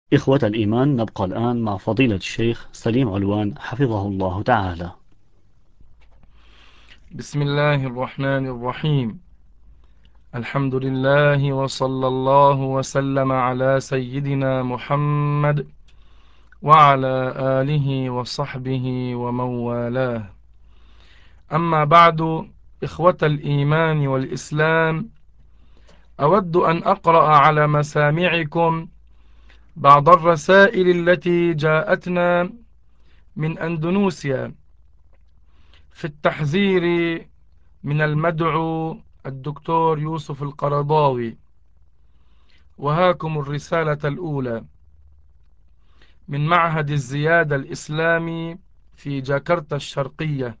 إخوة الإيمان، نبقى الآن مع فضيلة الشيخ سليم علوان حفظه الله تعالى. بسم الله الرحمن الرحيم. الحمد لله وصلى الله وسلم على سيدنا محمد وعلى آله وصحبه ومن والاه. أما بعد، إخوة الإيمان والإسلام، أود أن أقرأ على مسامعكم بعض الرسائل التي جاءتنا من أندونيسيا في التحذير من المدعو الدكتور يوسف القرضاوي. وهاكم الرسالة الأولى من معهد الزيادة الإسلامي في جاكرتا الشرقية.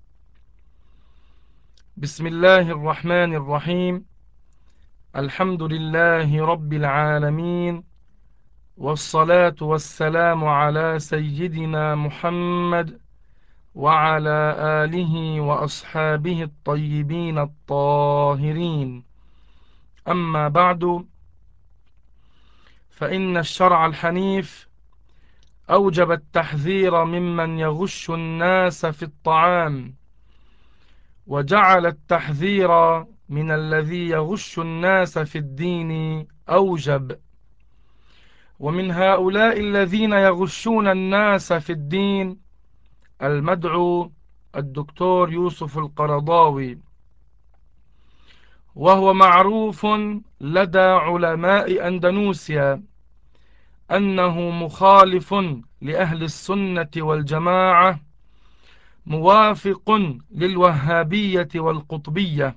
بسم الله الرحمن الرحيم. الحمد لله رب العالمين، والصلاة والسلام على سيدنا محمد وعلى آله وأصحابه الطيبين الطاهرين. أما بعد، فإن الشرع الحنيف أوجب التحذير ممن يغش الناس في الطعام، وجعل التحذير من الذي يغش الناس في الدين أوجب. ومن هؤلاء الذين يغشون الناس في الدين المدعو الدكتور يوسف القرضاوي، وهو معروف لدى علماء أندونيسيا أنه مخالف لأهل السنة والجماعة، موافق للوهابية والقطبية،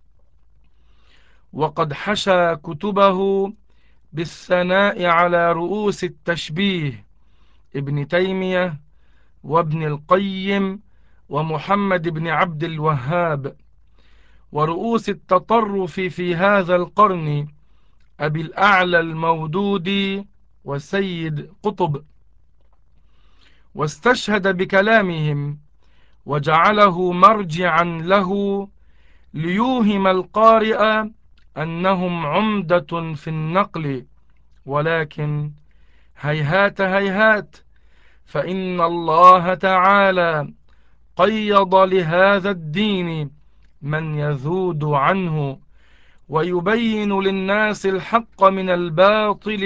وقد حشى كتبه بالثناء على رؤوس التشبيه ابن تيمية وابن القيم ومحمد بن عبد الوهاب، ورؤوس التطرف في هذا القرن أبي الأعلى المودودي وسيد قطب، واستشهد بكلامهم وجعله مرجعا له ليوهم القارئ أنهم عمدة في النقل. ولكن هيهات هيهات، فإن الله تعالى قيض لهذا الدين من يذود عنه ويبين للناس الحق من الباطل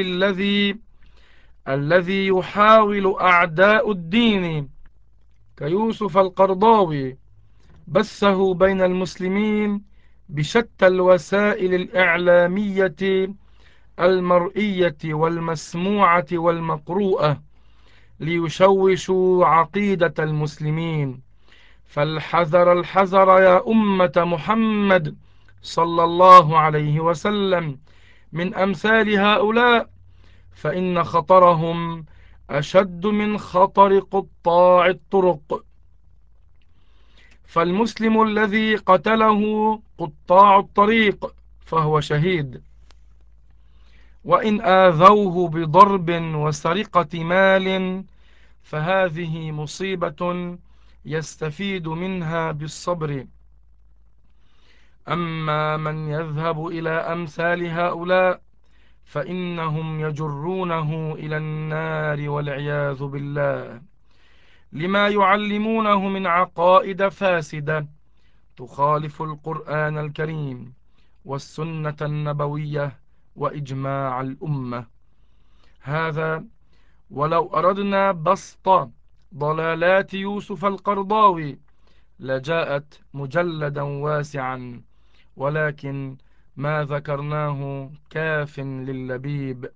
الذي يحاول أعداء الدين كيوسف القرضاوي بثه بين المسلمين بشتى الوسائل الإعلامية المرئية والمسموعة والمقروءة ليشوشوا عقيدة المسلمين. فالحذر الحذر يا أمة محمد صلى الله عليه وسلم من أمثال هؤلاء، فإن خطرهم أشد من خطر قطاع الطرق. فالمسلم الذي قتله قطاع الطريق فهو شهيد، وإن آذوه بضرب وسرقة مال فهذه مصيبة يستفيد منها بالصبر. أما من يذهب إلى أمثال هؤلاء فإنهم يجرونه إلى النار والعياذ بالله، لما يعلمونه من عقائد فاسدة تخالف القرآن الكريم والسنة النبوية وإجماع الأمة. هذا ولو أردنا بسط ضلالات يوسف القرضاوي لجاءت مجلدا واسعا، ولكن ما ذكرناه كاف للبيب.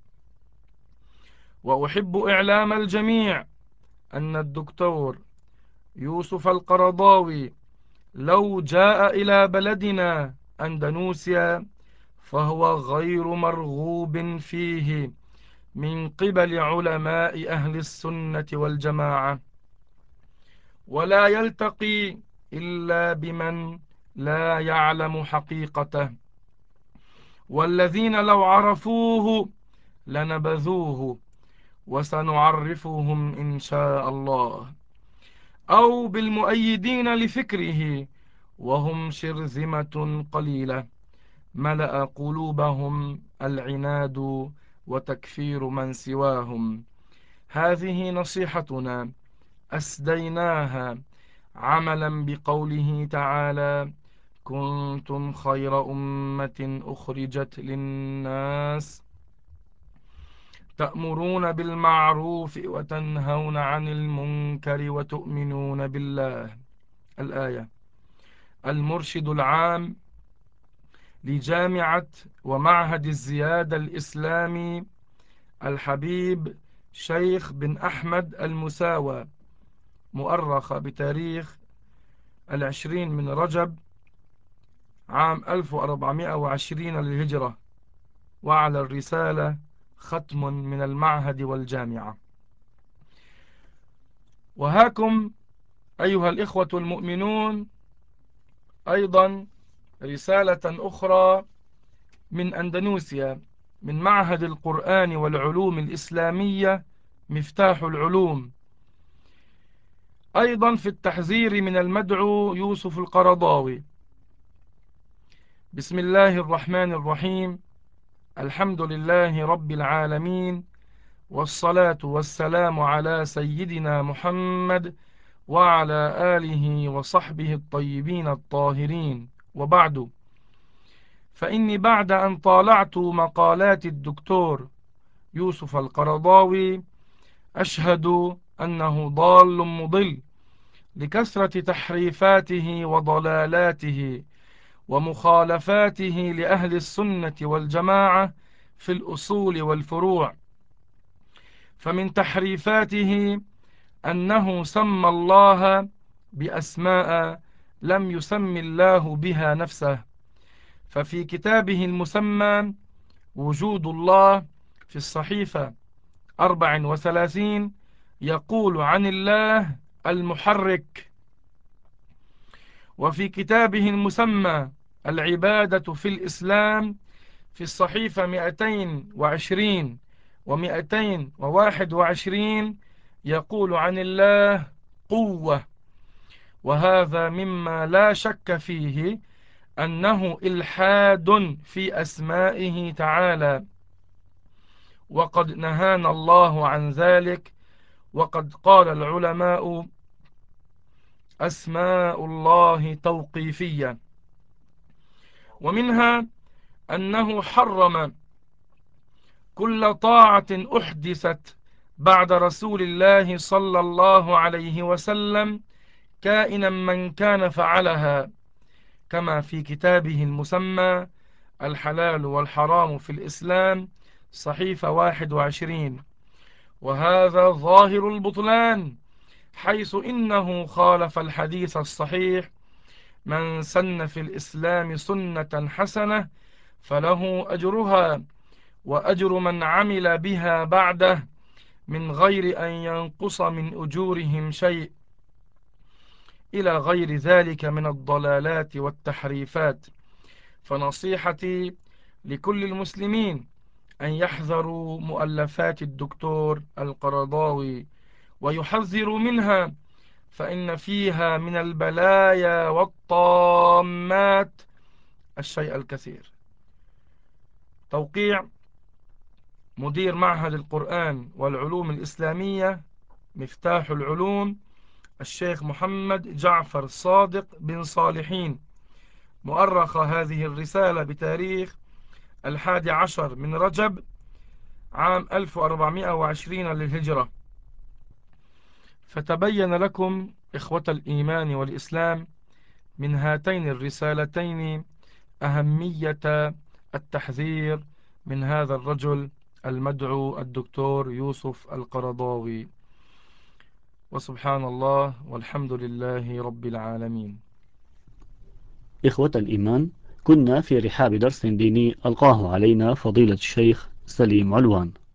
وأحب إعلام الجميع أن الدكتور يوسف القرضاوي لو جاء إلى بلدنا أندونيسيا فهو غير مرغوب فيه من قبل علماء أهل السنة والجماعة، ولا يلتقي إلا بمن لا يعلم حقيقته، والذين لو عرفوه لنبذوه، وسنعرفهم إن شاء الله، أو بالمؤيدين لفكره وهم شرذمة قليلة ملأ قلوبهم العناد وتكفير من سواهم. هذه نصيحتنا أسديناها عملا بقوله تعالى: كنتم خير أمة أخرجت للناس تأمرون بالمعروف وتنهون عن المنكر وتؤمنون بالله. الآية. المرشد العام لجامعة ومعهد الزيادة الإسلامي الحبيب شيخ بن أحمد المساوى، مؤرخ بتاريخ 20 من رجب عام 1420 للهجرة، وعلى الرسالة ختم من المعهد والجامعة. وهاكم أيها الإخوة المؤمنون أيضا رسالة أخرى من أندونيسيا، من معهد القرآن والعلوم الإسلامية مفتاح العلوم، أيضا في التحذير من المدعو يوسف القرضاوي. بسم الله الرحمن الرحيم. الحمد لله رب العالمين، والصلاة والسلام على سيدنا محمد وعلى آله وصحبه الطيبين الطاهرين، وبعد، فإني بعد أن طالعت مقالات الدكتور يوسف القرضاوي أشهد أنه ضال مضل لكثرة تحريفاته وضلالاته ومخالفاته لأهل السنة والجماعة في الأصول والفروع. فمن تحريفاته أنه سمى الله بأسماء لم يسم الله بها نفسه، ففي كتابه المسمى وجود الله في الصحيفة 34 يقول عن الله المحرك، وفي كتابه المسمى العبادة في الإسلام في الصحيفة 220 و221 يقول عن الله قوة. وهذا مما لا شك فيه أنه إلحاد في أسمائه تعالى، وقد نهانا الله عن ذلك. وقد قال العلماء: أسماء الله توقيفية. ومنها أنه حرم كل طاعة أحدثت بعد رسول الله صلى الله عليه وسلم كائنا من كان فعلها، كما في كتابه المسمى الحلال والحرام في الإسلام صحيفة 21. وهذا ظاهر البطلان، حيث إنه خالف الحديث الصحيح: من سن في الإسلام سنة حسنة فله أجرها وأجر من عمل بها بعده من غير أن ينقص من أجورهم شيء، إلى غير ذلك من الضلالات والتحريفات. فنصيحتي لكل المسلمين أن يحذروا مؤلفات الدكتور القرضاوي ويحذروا منها، فإن فيها من البلايا والطامات الشيء الكثير. توقيع مدير معهد القرآن والعلوم الإسلامية مفتاح العلوم الشيخ محمد جعفر صادق بن صالحين، مؤرخ هذه الرسالة بتاريخ 11 من رجب عام 1420 للهجرة. فتبين لكم إخوة الإيمان والإسلام من هاتين الرسالتين أهمية التحذير من هذا الرجل المدعو الدكتور يوسف القرضاوي. وسبحان الله والحمد لله رب العالمين. إخوة الإيمان، كنا في رحاب درس ديني ألقاه علينا فضيلة الشيخ سليم علوان.